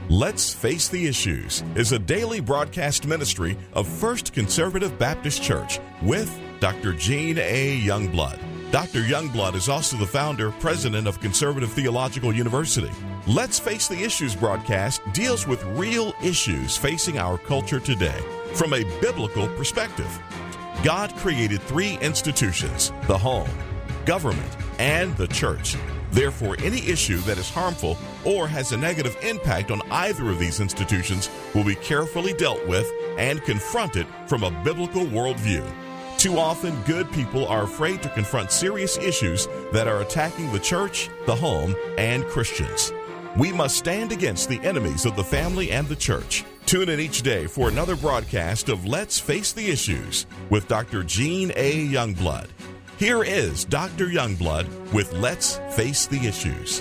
Let's Face the Issues is a daily broadcast ministry of First Conservative Baptist Church with Dr. Gene A. Youngblood. Dr. Youngblood is also the founder, president of Conservative Theological University. Let's Face the Issues broadcast deals with real issues facing our culture today from a biblical perspective. God created three institutions: the home, government, and the church. Therefore, any issue that is harmful or has a negative impact on either of these institutions will be carefully dealt with and confronted from a biblical worldview. Too often, good people are afraid to confront serious issues that are attacking the church, the home, and Christians. We must stand against the enemies of the family and the church. Tune in each day for another broadcast of Let's Face the Issues with Dr. Gene A. Youngblood. Here is Dr. Youngblood with Let's Face the Issues.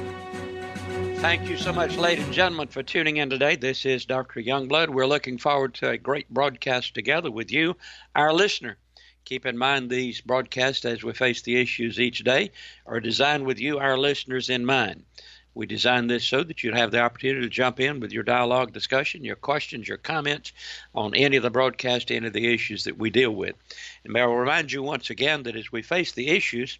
Thank you so much, ladies and gentlemen, for tuning in today. This is Dr. Youngblood. We're looking forward to a great broadcast together with you, our listener. Keep in mind these broadcasts, as we face the issues each day, are designed with you, our listeners, in mind. We designed this so that you'd have the opportunity to jump in with your dialogue discussion, your questions, your comments on any of the broadcast, any of the issues that we deal with. And may I remind you once again that as we face the issues,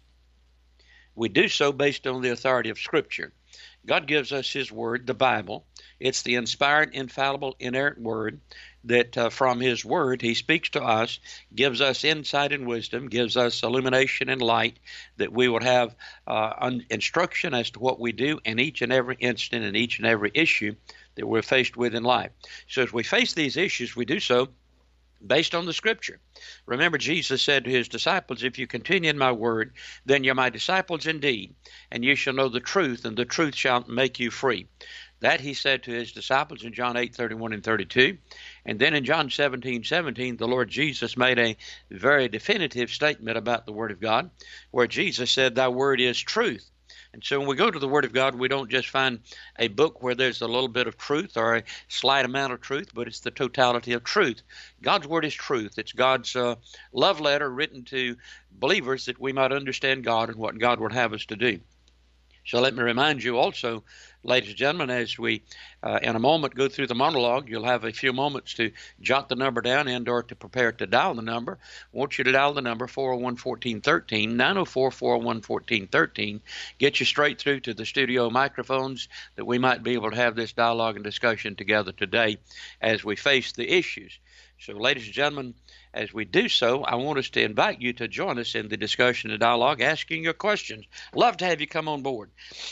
we do so based on the authority of Scripture. God gives us His Word, the Bible. It's the inspired, infallible, inerrant Word that from His Word He speaks to us, gives us insight and wisdom, gives us illumination and light, that we will have instruction as to what we do in each and every instant and each and every issue that we're faced with in life. So as we face these issues, we do so based on the Scripture. Remember, Jesus said to His disciples, "If you continue in my word, then you're my disciples indeed, and you shall know the truth, and the truth shall make you free." That He said to His disciples in John 8:31 and 32. And then in John 17:17, the Lord Jesus made a very definitive statement about the Word of God, where Jesus said, "Thy word is truth." And so when we go to the Word of God, we don't just find a book where there's a little bit of truth or a slight amount of truth, but it's the totality of truth. God's Word is truth. It's God's love letter written to believers that we might understand God and what God would have us to do. So let me remind you also, ladies and gentlemen, as we in a moment go through the monologue, you'll have a few moments to jot the number down and or to prepare to dial the number. I want you to dial the number 401-1413, 904-401-1413. Get you straight through to the studio microphones that we might be able to have this dialogue and discussion together today as we face the issues. So, ladies and gentlemen, as we do so, I want us to invite you to join us in the discussion and dialogue, asking your questions. Love to have you come on board.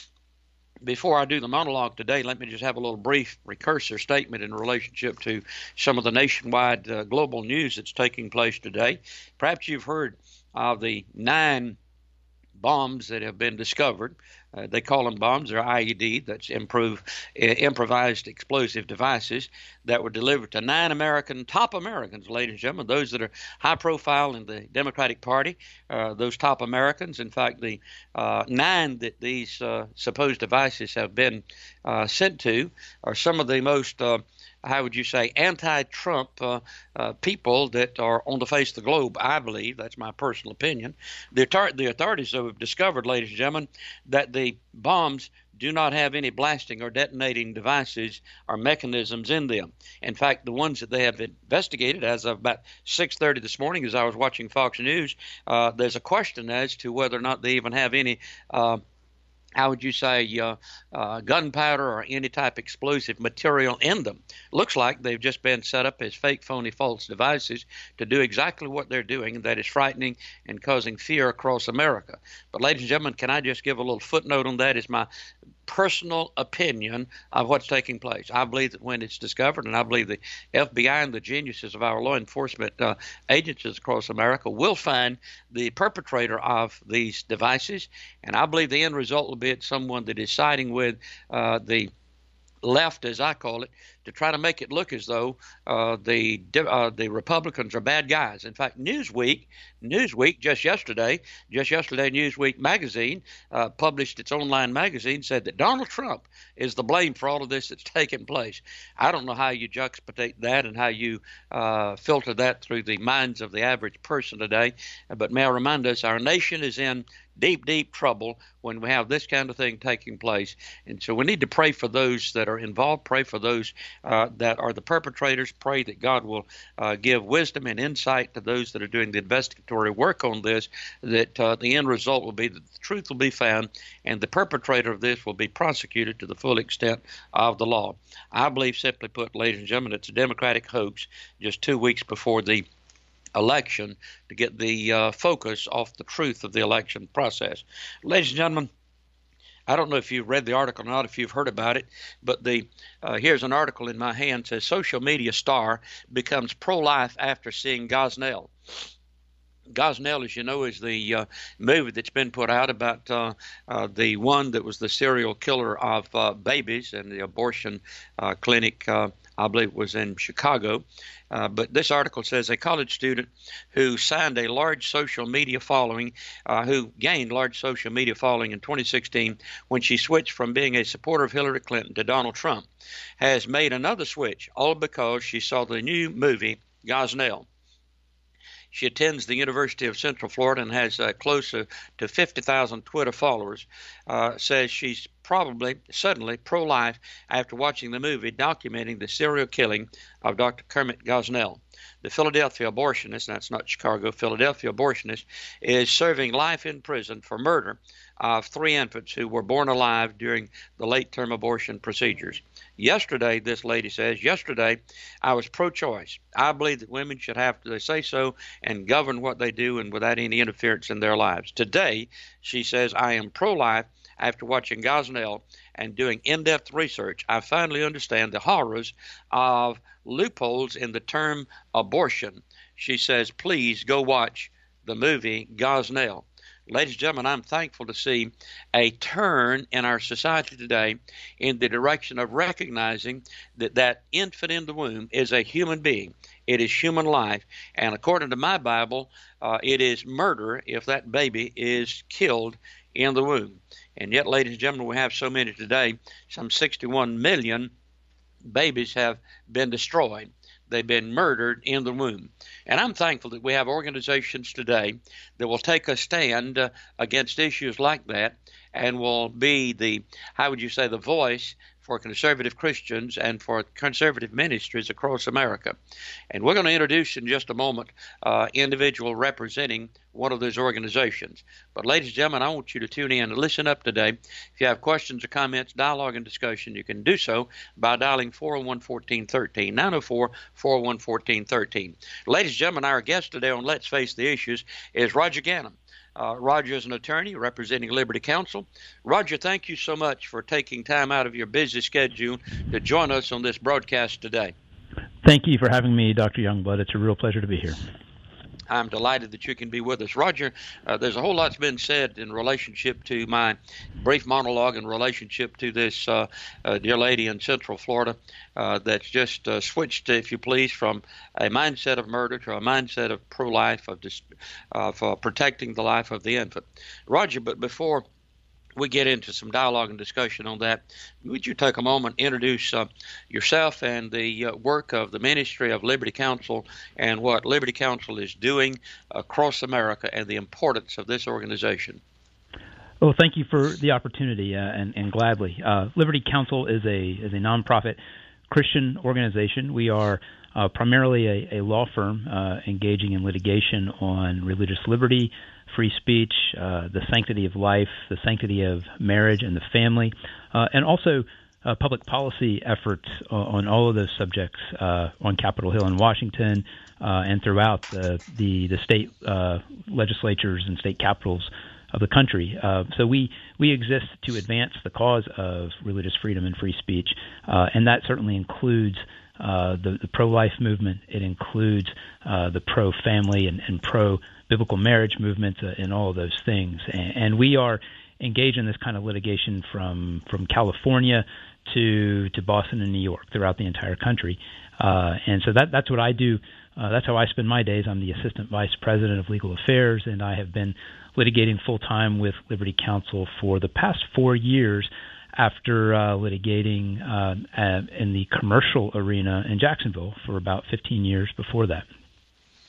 Before I do the monologue today, let me just have a little brief precursor statement in relationship to some of the nationwide global news that's taking place today. Perhaps you've heard of the 9 bombs that have been discovered. They call them bombs, or IED, that's improvised explosive devices that were delivered to 9 top Americans, ladies and gentlemen, those that are high profile in the Democratic Party, those top Americans. In fact, the 9 that these supposed devices have been sent to are some of the most how would you say, anti-Trump people that are on the face of the globe, I believe. That's my personal opinion. The authorities have discovered, ladies and gentlemen, that the bombs do not have any blasting or detonating devices or mechanisms in them. In fact, the ones that they have investigated as of about 6:30 this morning, as I was watching Fox News, there's a question as to whether or not they even have any how would you say, gunpowder or any type of explosive material in them. Looks like they've just been set up as fake, phony, false devices to do exactly what they're doing, and that is frightening and causing fear across America. But ladies and gentlemen, can I just give a little footnote on that? Is my personal opinion of what's taking place. I believe that when it's discovered, and I believe the FBI and the geniuses of our law enforcement agencies across America will find the perpetrator of these devices, and I believe the end result will be someone that is siding with the left, as I call it, to try to make it look as though the Republicans are bad guys. In fact, Newsweek just yesterday, Newsweek magazine published its online magazine, said that Donald Trump is the blame for all of this that's taken place. I don't know how you juxtapose that and how you filter that through the minds of the average person today, but may I remind us, our nation is in deep, deep trouble when we have this kind of thing taking place. And so we need to pray for those that are involved, pray for those that are the perpetrators, pray that God will give wisdom and insight to those that are doing the investigatory work on this, that the end result will be that the truth will be found and the perpetrator of this will be prosecuted to the full extent of the law. I believe, simply put, ladies and gentlemen, it's a Democratic hoax just 2 weeks before the election to get the focus off the truth of the election process. Ladies and gentlemen, I don't know if you've read the article or not, if you've heard about it, but here's an article in my hand. It says, social media star becomes pro-life after seeing Gosnell. Gosnell, as you know, is the movie that's been put out about the one that was the serial killer of babies and the abortion clinic, I believe it was in Chicago. But this article says a college student who gained large social media following in 2016 when she switched from being a supporter of Hillary Clinton to Donald Trump has made another switch, all because she saw the new movie Gosnell. She attends the University of Central Florida and has close to 50,000 Twitter followers. Says she's probably suddenly pro-life after watching the movie documenting the serial killing of Dr. Kermit Gosnell. The Philadelphia abortionist, that's not Chicago, Philadelphia abortionist, is serving life in prison for murder of 3 infants who were born alive during the late-term abortion procedures. Yesterday, this lady says, I was pro-choice. I believe that women should have to say so and govern what they do and without any interference in their lives. Today, she says, I am pro-life. After watching Gosnell and doing in-depth research, I finally understand the horrors of loopholes in the term abortion. She says, please go watch the movie Gosnell. Ladies and gentlemen, I'm thankful to see a turn in our society today in the direction of recognizing that that infant in the womb is a human being. It is human life. And according to my Bible, it is murder if that baby is killed in the womb. And yet, ladies and gentlemen, we have so many today, some 61 million babies have been destroyed. They've been murdered in the womb. And I'm thankful that we have organizations today that will take a stand against issues like that and will be the voice for conservative Christians and for conservative ministries across America. And we're going to introduce in just a moment individual representing one of those organizations. But ladies and gentlemen, I want you to tune in and listen up today. If you have questions or comments, dialogue, and discussion, you can do so by dialing 401-1413, 904-401-1413. Ladies and gentlemen, our guest today on Let's Face the Issues is Roger Ganim. Roger is an attorney representing Liberty Counsel. Roger, thank you so much for taking time out of your busy schedule to join us on this broadcast today. Thank you for having me, Dr. Youngblood. It's a real pleasure to be here. I'm delighted that you can be with us. Roger, there's a whole lot's been said in relationship to my brief monologue in relationship to this dear lady in Central Florida that's just switched, if you please, from a mindset of murder to a mindset of pro-life, of protecting the life of the infant. Roger, but before we get into some dialogue and discussion on that, would you take a moment, introduce yourself and the work of the Ministry of Liberty Counsel and what Liberty Counsel is doing across America and the importance of this organization? Well, thank you for the opportunity, and gladly. Liberty Counsel is a nonprofit Christian organization. We are primarily a law firm engaging in litigation on religious liberty, free speech, the sanctity of life, the sanctity of marriage and the family, and also public policy efforts on all of those subjects on Capitol Hill in Washington and throughout the state legislatures and state capitals of the country. So we exist to advance the cause of religious freedom and free speech, and that certainly includes the pro-life movement. It includes the pro-family and pro-biblical marriage movements and all of those things. And we are engaged in this kind of litigation from California to Boston and New York, throughout the entire country. And so that's what I do. That's how I spend my days. I'm the Assistant Vice President of Legal Affairs, and I have been litigating full-time with Liberty Counsel for the past 4 years after litigating in the commercial arena in Jacksonville for about 15 years before that.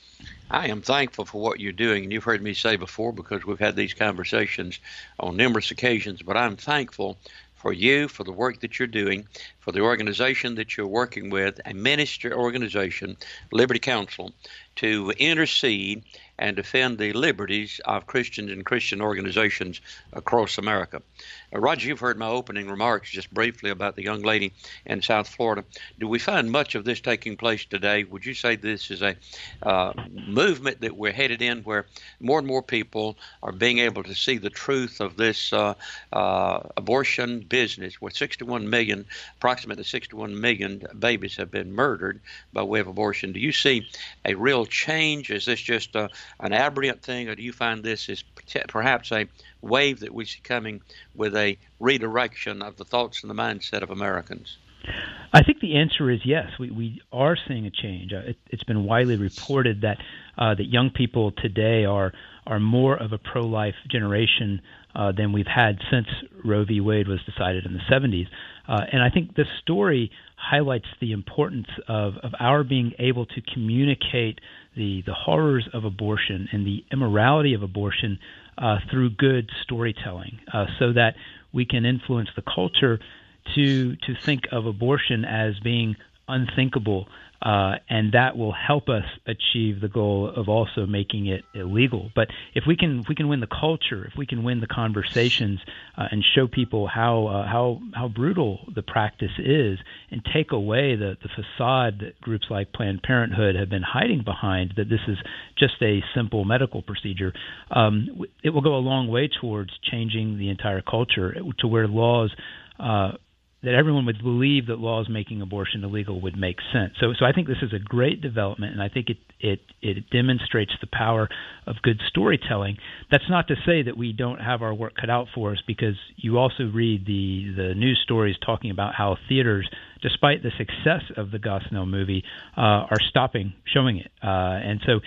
I am thankful for what you're doing, and you've heard me say before because we've had these conversations on numerous occasions, but I'm thankful for you, for the work that you're doing, for the organization that you're working with, a ministry organization, Liberty Counsel, to intercede and defend the liberties of Christians and Christian organizations across America. Roger, you've heard my opening remarks just briefly about the young lady in South Florida. Do we find much of this taking place today? Would you say this is a movement that we're headed in where more and more people are being able to see the truth of this abortion business, where approximately 61 million babies have been murdered by way of abortion? Do you see a real change? Is this just an aberrant thing, or do you find this is perhaps a wave that we see coming with a redirection of the thoughts and the mindset of Americans? I think the answer is yes. We are seeing a change. It's been widely reported that that young people today are more of a pro-life generation than we've had since Roe v. Wade was decided in the 70s. And I think this story highlights the importance of our being able to communicate the horrors of abortion and the immorality of abortion through good storytelling, so that we can influence the culture to think of abortion as being unthinkable, and that will help us achieve the goal of also making it illegal. But if we can win the culture, if we can win the conversations, and show people how brutal the practice is, and take away the facade that groups like Planned Parenthood have been hiding behind, that this is just a simple medical procedure, it will go a long way towards changing the entire culture to where laws that everyone would believe that laws making abortion illegal would make sense. So I think this is a great development, and I think it demonstrates the power of good storytelling. That's not to say that we don't have our work cut out for us, because you also read the news stories talking about how theaters, despite the success of the Gosnell movie, are stopping showing it. And so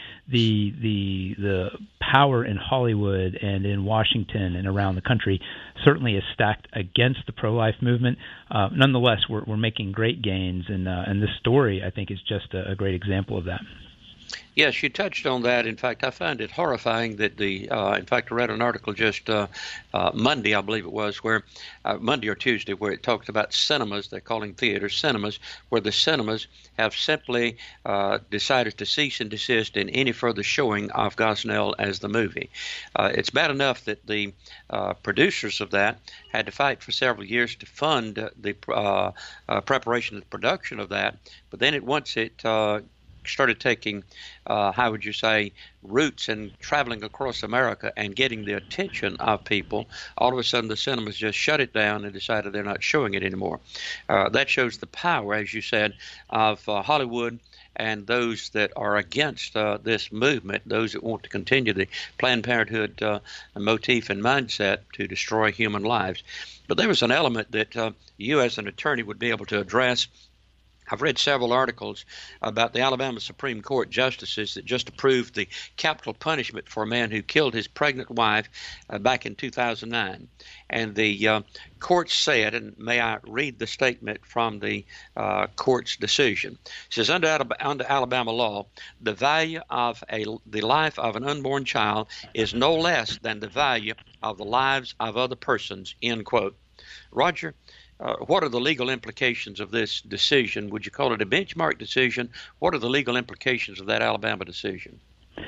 the power in Hollywood and in Washington and around the country certainly is stacked against the pro-life movement. Nonetheless, we're making great gains, and this story, I think, is just a great example of that. Yes, you touched on that. In fact, I find it horrifying that in fact, I read an article just Monday, I believe it was, where Monday or Tuesday, where it talked about cinemas. They're calling theaters cinemas, where the cinemas have simply decided to cease and desist in any further showing of Gosnell as the movie. It's bad enough that the producers of that had to fight for several years to fund the preparation of the production of that, but then once it started taking, how would you say, roots and traveling across America and getting the attention of people, all of a sudden the cinemas just shut it down and decided they're not showing it anymore. That shows the power, as you said, of Hollywood and those that are against this movement, those that want to continue the Planned Parenthood motif and mindset to destroy human lives. But there was an element that you as an attorney would be able to address. I've read several articles about the Alabama Supreme Court justices that just approved the capital punishment for a man who killed his pregnant wife back in 2009. And the court said, and may I read the statement from the court's decision. It says, under Alabama law, the value of the life of an unborn child is no less than the value of the lives of other persons, end quote. Roger, what are the legal implications of this decision? Would you call it a benchmark decision? What are the legal implications of that Alabama decision?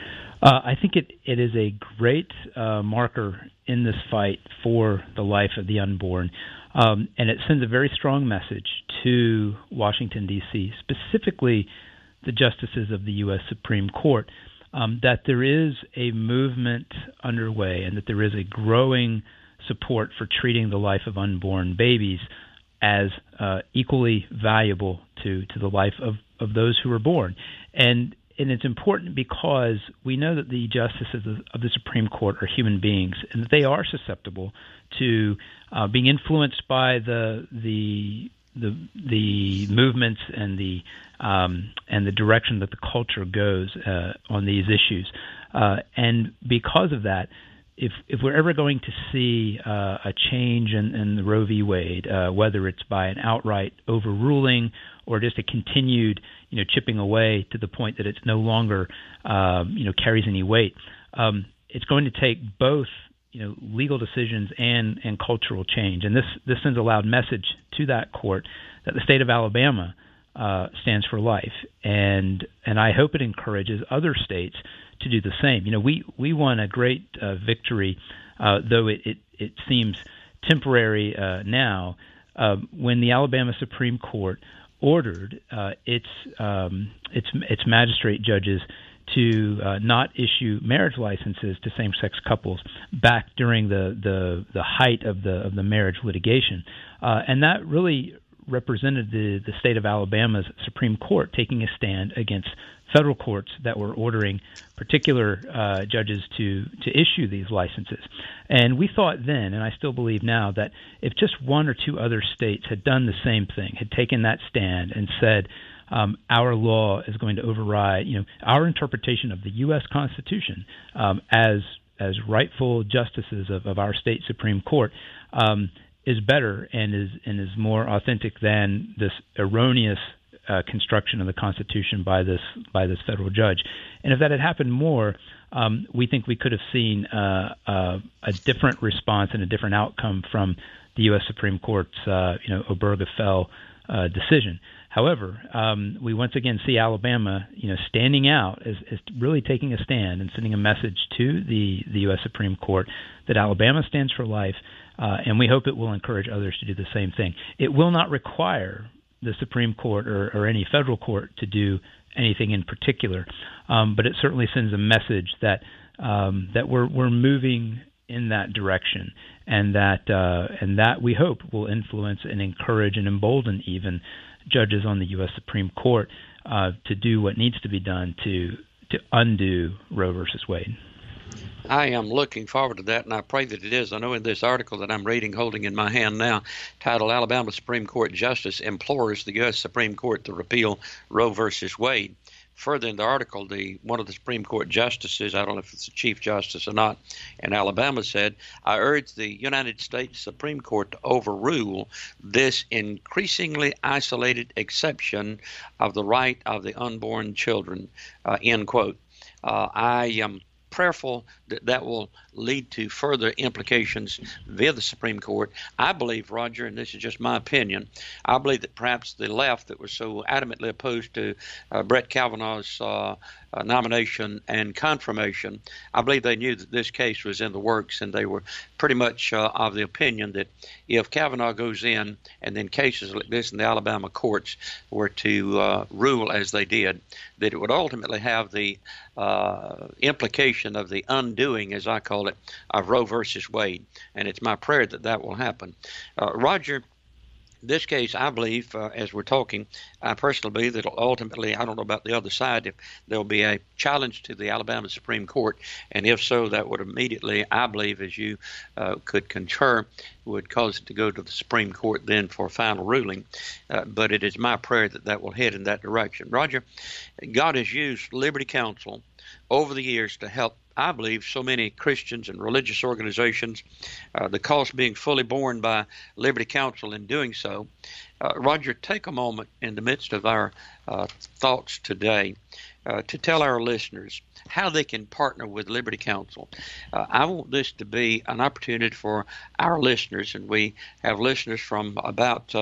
I think it is a great marker in this fight for the life of the unborn, and it sends a very strong message to Washington, D.C., specifically the justices of the U.S. Supreme Court, that there is a movement underway and that there is a growing support for treating the life of unborn babies as equally valuable to the life of those who are born. And it's important because we know that the justices of the Supreme Court are human beings, and that they are susceptible to being influenced by the movements and the direction that the culture goes on these issues. And because of that, if we're ever going to see a change in the Roe v. Wade, whether it's by an outright overruling or just a continued, chipping away to the point that it's no longer, carries any weight, it's going to take both, legal decisions and cultural change. And this sends a loud message to that court that the state of Alabama stands for life, and I hope it encourages other states to do the same. We won a great victory, though it seems temporary now, when the Alabama Supreme Court ordered its magistrate judges to not issue marriage licenses to same-sex couples back during the height of the marriage litigation, and that really represented the state of Alabama's Supreme Court taking a stand against federal courts that were ordering particular judges to issue these licenses. And we thought then, and I still believe now, that if just one or two other states had done the same thing, had taken that stand and said, our law is going to override, our interpretation of the U.S. Constitution as rightful justices of our state Supreme Court, is better and is more authentic than this erroneous construction of the Constitution by this federal judge. And if that had happened more, we think we could have seen a different response and a different outcome from the U.S. Supreme Court's Obergefell decision. However, we once again see Alabama, standing out as really taking a stand and sending a message to the U.S. Supreme Court that Alabama stands for life, and we hope it will encourage others to do the same thing. It will not require the Supreme Court or any federal court to do anything in particular, but it certainly sends a message that we're moving in that direction, and that we hope will influence and encourage and embolden even judges on the U.S. Supreme Court to do what needs to be done to undo Roe versus Wade. I am looking forward to that, and I pray that it is. I know in this article that I'm reading, holding in my hand now, titled Alabama Supreme Court Justice Implores the U.S. Supreme Court to Repeal Roe versus Wade. Further in the article, one of the Supreme Court justices, I don't know if it's the Chief Justice or not, in Alabama said, I urge the United States Supreme Court to overrule this increasingly isolated exception of the right of the unborn children, end quote. I am prayerful that will lead to further implications via the Supreme Court. I believe, Roger, and this is just my opinion, I believe that perhaps the left that was so adamantly opposed to Brett Kavanaugh's nomination and confirmation, I believe they knew that this case was in the works, and they were pretty much of the opinion that if Kavanaugh goes in and then cases like this in the Alabama courts were to rule as they did, that it would ultimately have the implication of the undoing, as I call it, of Roe versus Wade. And it's my prayer that that will happen. Roger, this case, I believe, as we're talking, I personally believe that ultimately, I don't know about the other side, if there'll be a challenge to the Alabama Supreme Court, and if so, that would immediately, I believe, as you could concur, would cause it to go to the Supreme Court then for a final ruling. But it is my prayer that that will head in that direction. Roger, God has used Liberty Counsel over the years to help, I believe, so many Christians and religious organizations, the cost being fully borne by Liberty Counsel in doing so. Roger, take a moment in the midst of our thoughts today to tell our listeners how they can partner with Liberty Counsel. I want this to be an opportunity for our listeners, and we have listeners from about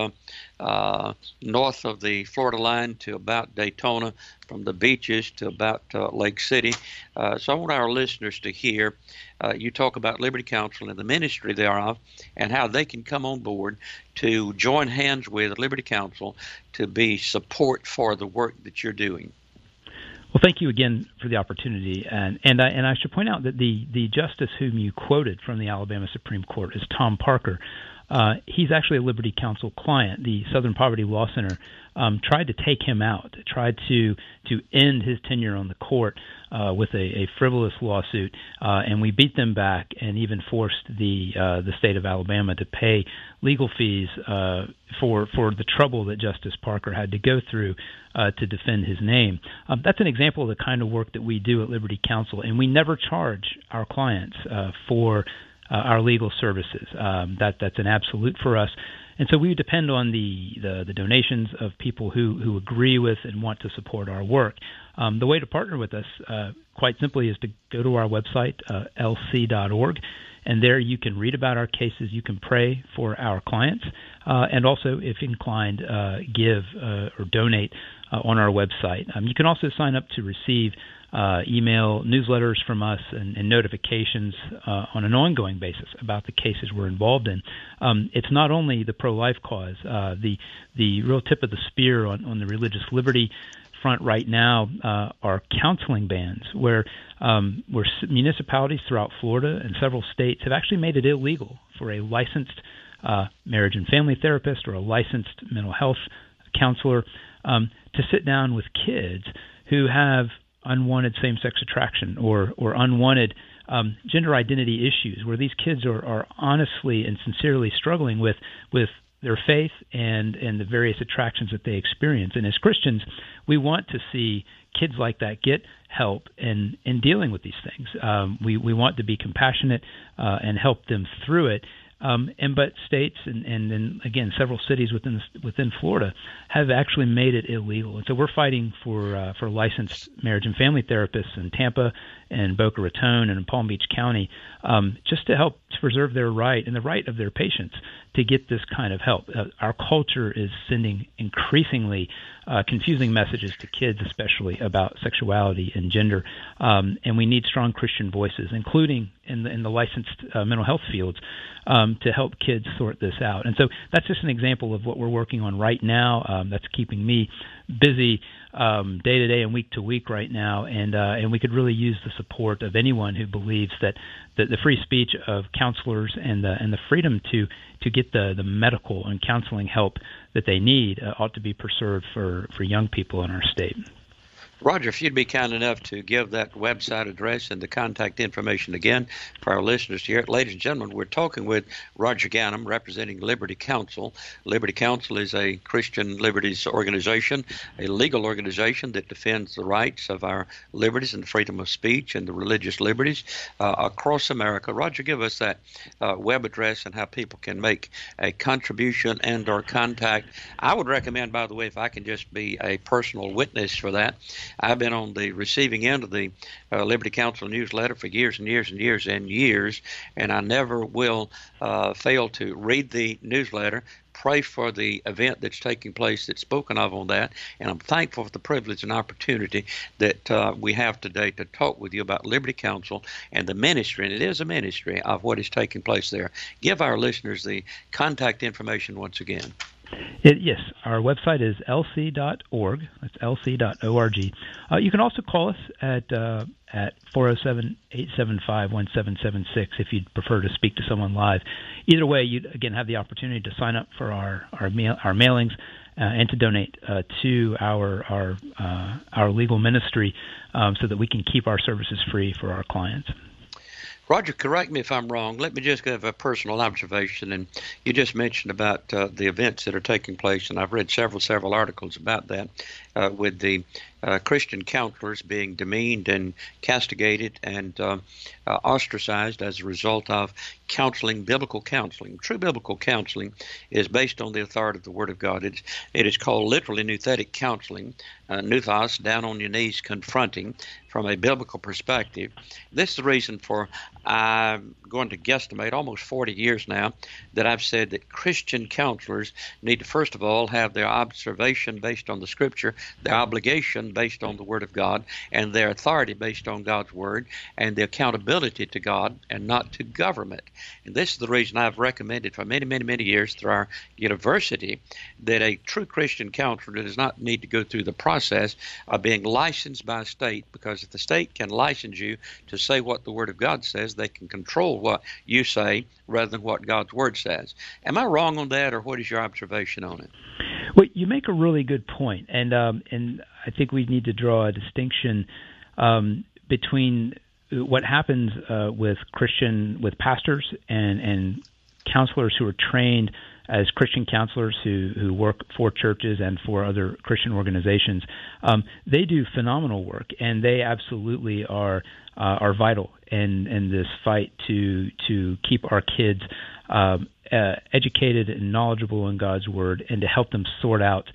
north of the Florida line to about Daytona, from the beaches to about Lake City. So I want our listeners to hear you talk about Liberty Counsel and the ministry thereof, and how they can come on board to join hands with Liberty Counsel to be support for the work that you're doing. Well, thank you again for the opportunity, and I should point out that the justice whom you quoted from the Alabama Supreme Court is Tom Parker. He's actually a Liberty Counsel client. The Southern Poverty Law Center tried to take him out, tried to end his tenure on the court with a frivolous lawsuit, and we beat them back and even forced the state of Alabama to pay legal fees for the trouble that Justice Parker had to go through to defend his name. That's an example of the kind of work that we do at Liberty Counsel, and we never charge our clients for our legal services. That's an absolute for us. And so we depend on the donations of people who agree with and want to support our work. The way to partner with us, quite simply, is to go to our website, lc.org, and there you can read about our cases. You can pray for our clients, and also, if inclined, give or donate on our website. You can also sign up to receive email newsletters from us and notifications on an ongoing basis about the cases we're involved in. It's not only the pro-life cause. The real tip of the spear on the religious liberty front right now are counseling bans, where municipalities throughout Florida and several states have actually made it illegal for a licensed marriage and family therapist or a licensed mental health counselor to sit down with kids who have unwanted same-sex attraction or unwanted gender identity issues, where these kids are honestly and sincerely struggling with their faith and the various attractions that they experience. And as Christians, we want to see kids like that get help in dealing with these things. We want to be compassionate and help them through it. But states and again several cities within Florida have actually made it illegal, and so we're fighting for licensed marriage and family therapists in Tampa and Boca Raton and in Palm Beach County, just to help to preserve their right and the right of their patients to get this kind of help. Our culture is sending increasingly confusing messages to kids, especially about sexuality and gender, and we need strong Christian voices, including in the licensed mental health fields, to help kids sort this out. And so that's just an example of what we're working on right now. That's keeping me busy day to day and week to week right now, and we could really use the support of anyone who believes that the free speech of counselors and the freedom to get the medical and counseling help that they need ought to be preserved for young people in our state. Roger, if you'd be kind enough to give that website address and the contact information again for our listeners here. Ladies and gentlemen, we're talking with Roger Ganim, representing Liberty Counsel. Liberty Counsel is a Christian liberties organization, a legal organization that defends the rights of our liberties and the freedom of speech and the religious liberties across America. Roger, give us that web address and how people can make a contribution and or contact. I would recommend, by the way, if I can just be a personal witness for that, I've been on the receiving end of the Liberty Counsel newsletter for years and years and years and years, and I never will fail to read the newsletter, pray for the event that's taking place that's spoken of on that, and I'm thankful for the privilege and opportunity that we have today to talk with you about Liberty Counsel and the ministry, and it is a ministry, of what is taking place there. Give our listeners the contact information once again. Yes, our website is lc.org. That's lc.org. You can also call us at 407-875-1776 if you'd prefer to speak to someone live. Either way, you'd again have the opportunity to sign up for our mailings and to donate to our legal ministry so that we can keep our services free for our clients. Roger, correct me if I'm wrong. Let me just give a personal observation. And you just mentioned about the events that are taking place, and I've read several articles about that, with the Christian counselors being demeaned and castigated and ostracized as a result of counseling, biblical counseling. True biblical counseling is based on the authority of the Word of God. It is called literally nouthetic counseling, nuthos, down on your knees, confronting from a biblical perspective. This is the reason for, I'm going to guesstimate, almost 40 years now, that I've said that Christian counselors need to, first of all, have their observation based on the Scripture, their obligation discipline based on the Word of God, and their authority based on God's Word, and the accountability to God and not to government. And this is the reason I've recommended for many, many, many years through our university that a true Christian counselor does not need to go through the process of being licensed by a state, because if the state can license you to say what the Word of God says, they can control what you say rather than what God's Word says. Am I wrong on that, or what is your observation on it? Well, you make a really good point, and I think we need to draw a distinction between what happens with pastors and counselors who are trained as Christian counselors who work for churches and for other Christian organizations. They do phenomenal work, and they absolutely are vital in this fight to keep our kids educated and knowledgeable in God's Word, and to help them sort out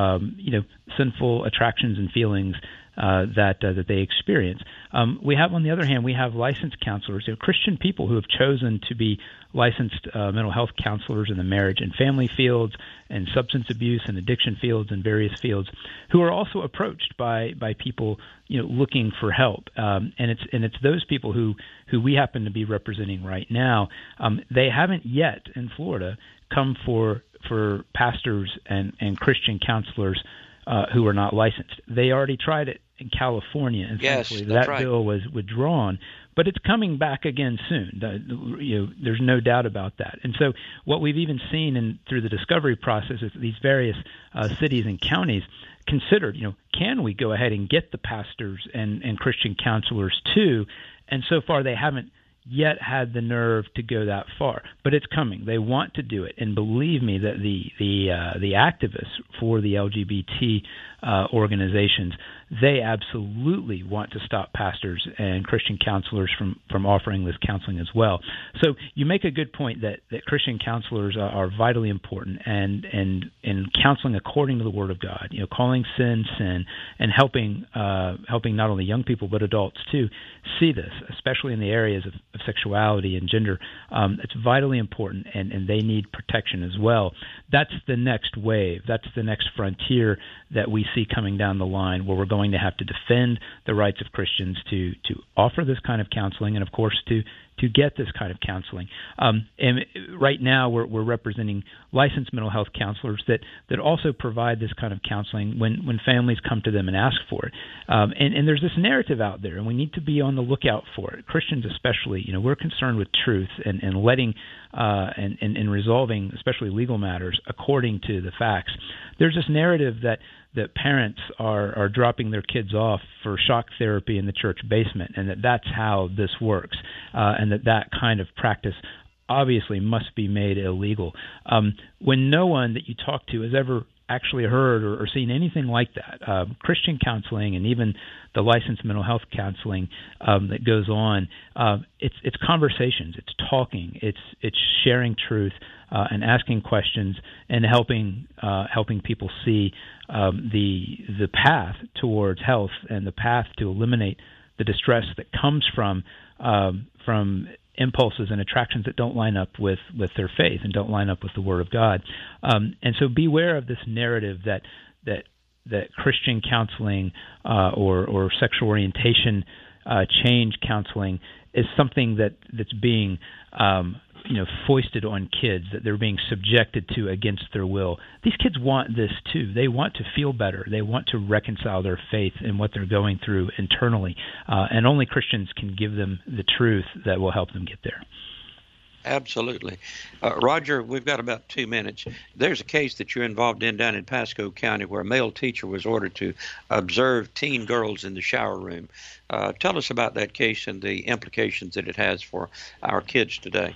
sinful attractions and feelings that they experience. We have, on the other hand, we have licensed counselors, Christian people who have chosen to be licensed mental health counselors in the marriage and family fields, and substance abuse and addiction fields, and various fields, who are also approached by people looking for help. And it's those people who we happen to be representing right now. They haven't yet in Florida come for pastors and Christian counselors who are not licensed. They already tried it in California, and thankfully that bill was withdrawn. But it's coming back again soon. There's no doubt about that. And so what we've even seen through the discovery process is these various cities and counties considered, can we go ahead and get the pastors and Christian counselors too? And so far they haven't yet had the nerve to go that far, but it's coming. They want to do it, and believe me that the activists for the LGBT organizations, they absolutely want to stop pastors and Christian counselors from offering this counseling as well. So you make a good point that Christian counselors are vitally important, and in counseling according to the Word of God, calling sin sin, and helping not only young people but adults too see this, especially in the areas of sexuality and gender. It's vitally important, and they need protection as well. That's the next wave. That's the next frontier that we see coming down the line, where we're going to have to defend the rights of Christians to offer this kind of counseling, and of course to get this kind of counseling. And right now we're representing licensed mental health counselors that also provide this kind of counseling when families come to them and ask for it. And there's this narrative out there, and we need to be on the lookout for it. Christians especially, we're concerned with truth and letting and resolving, especially legal matters, according to the facts. There's this narrative that parents are dropping their kids off for shock therapy in the church basement, and that's how this works, and that kind of practice obviously must be made illegal. When no one that you talk to has ever actually heard or seen anything like that, Christian counseling and even the licensed mental health counseling that goes on, it's conversations, it's talking, it's sharing truth, and asking questions, and helping people see the path towards health and the path to eliminate the distress that comes from impulses and attractions that don't line up with their faith and don't line up with the Word of God. And so beware of this narrative that Christian counseling or sexual orientation change counseling is something that's being foisted on kids, that they're being subjected to against their will. These kids want this too. They want to feel better. They want to reconcile their faith and what they're going through internally. And only Christians can give them the truth that will help them get there. Absolutely. Roger, we've got about 2 minutes. There's a case that you're involved in down in Pasco County where a male teacher was ordered to observe teen girls in the shower room. Tell us about that case and the implications that it has for our kids today.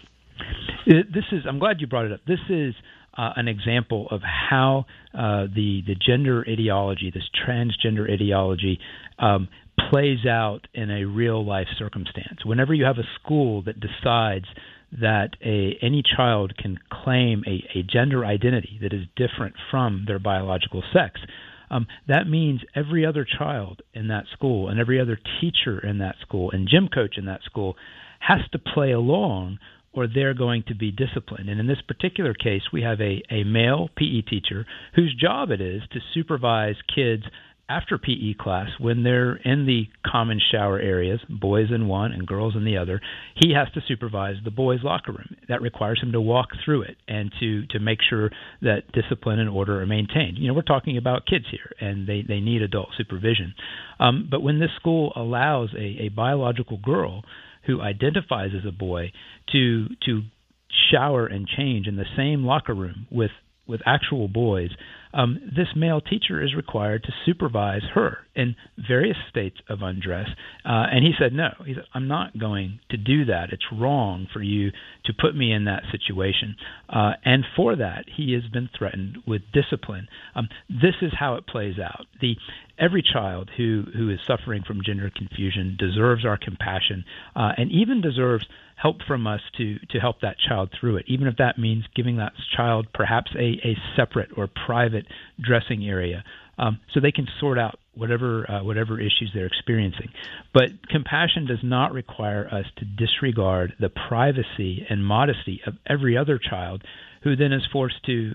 I'm glad you brought it up. This is an example of how the gender ideology, this transgender ideology, plays out in a real-life circumstance. Whenever you have a school that decides that any child can claim a gender identity that is different from their biological sex, that means every other child in that school and every other teacher in that school and gym coach in that school has to play along, or they're going to be disciplined. And in this particular case, we have a male PE teacher whose job it is to supervise kids after PE class, when they're in the common shower areas, boys in one and girls in the other, he has to supervise the boys' locker room. That requires him to walk through it and to make sure that discipline and order are maintained. We're talking about kids here, and they need adult supervision. But when this school allows a biological girl who identifies as a boy to shower and change in the same locker room with actual boys, this male teacher is required to supervise her in various states of undress. And he said, no. He said, I'm not going to do that. It's wrong for you to put me in that situation. And for that, he has been threatened with discipline. This is how it plays out. Every child who is suffering from gender confusion deserves our compassion and even deserves help from us to help that child through it, even if that means giving that child perhaps a separate or private dressing area so they can sort out whatever issues they're experiencing. But compassion does not require us to disregard the privacy and modesty of every other child who then is forced to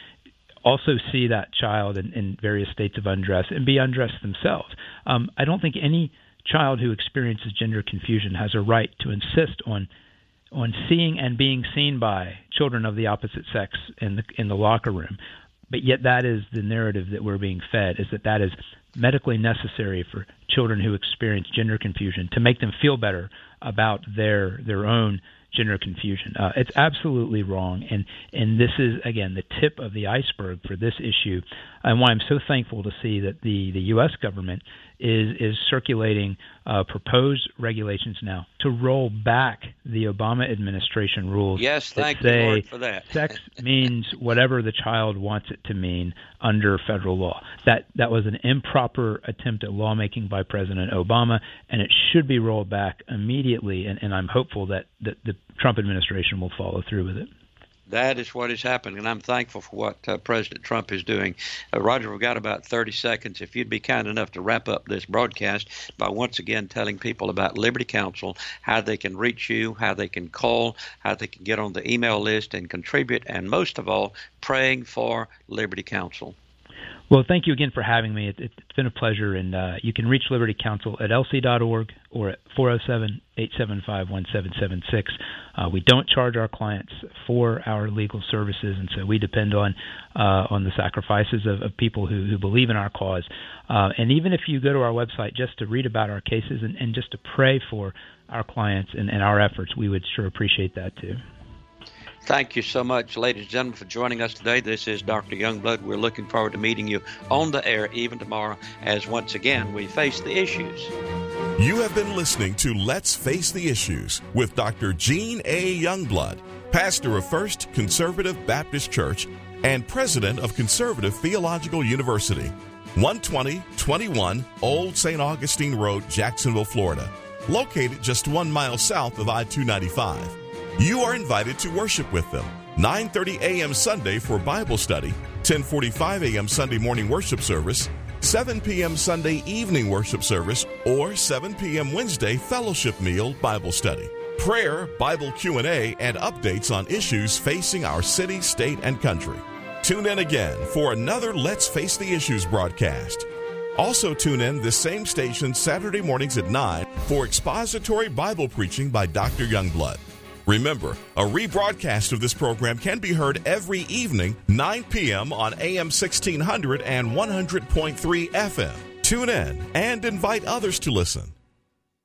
also see that child in various states of undress and be undressed themselves. I don't think any child who experiences gender confusion has a right to insist on seeing and being seen by children of the opposite sex in the locker room. But yet that is the narrative that we're being fed, is that is medically necessary for children who experience gender confusion to make them feel better about their own gender confusion. It's absolutely wrong, and this is, again, the tip of the iceberg for this issue, and why I'm so thankful to see that the U.S. government is circulating proposed regulations now to roll back the Obama administration rules. Yes, thank you, Lord, for that. Sex means whatever the child wants it to mean under federal law. That was an improper attempt at lawmaking by President Obama, and it should be rolled back immediately, and I'm hopeful that the Trump administration will follow through with it. That is what is happening, and I'm thankful for what President Trump is doing. Roger, we've got about 30 seconds. If you'd be kind enough to wrap up this broadcast by once again telling people about Liberty Counsel, how they can reach you, how they can call, how they can get on the email list and contribute, and most of all, praying for Liberty Counsel. Well, thank you again for having me. It's been a pleasure, and you can reach Liberty Counsel at lc.org or at 407-875-1776. We don't charge our clients for our legal services, and so we depend on the sacrifices of people who believe in our cause. And even if you go to our website just to read about our cases and just to pray for our clients and our efforts, we would sure appreciate that too. Thank you so much, ladies and gentlemen, for joining us today. This is Dr. Youngblood. We're looking forward to meeting you on the air even tomorrow as once again we face the issues. You have been listening to Let's Face the Issues with Dr. Gene A. Youngblood, pastor of First Conservative Baptist Church and president of Conservative Theological University, 12021 Old St. Augustine Road, Jacksonville, Florida, located just 1 mile south of I-295. You are invited to worship with them, 9:30 a.m. Sunday for Bible study, 10:45 a.m. Sunday morning worship service, 7 p.m. Sunday evening worship service, or 7 p.m. Wednesday fellowship meal Bible study, prayer, Bible Q&A, and updates on issues facing our city, state, and country. Tune in again for another Let's Face the Issues broadcast. Also tune in this same station Saturday mornings at 9 for expository Bible preaching by Dr. Youngblood. Remember, a rebroadcast of this program can be heard every evening, 9 p.m. on AM 1600 and 100.3 FM. Tune in and invite others to listen.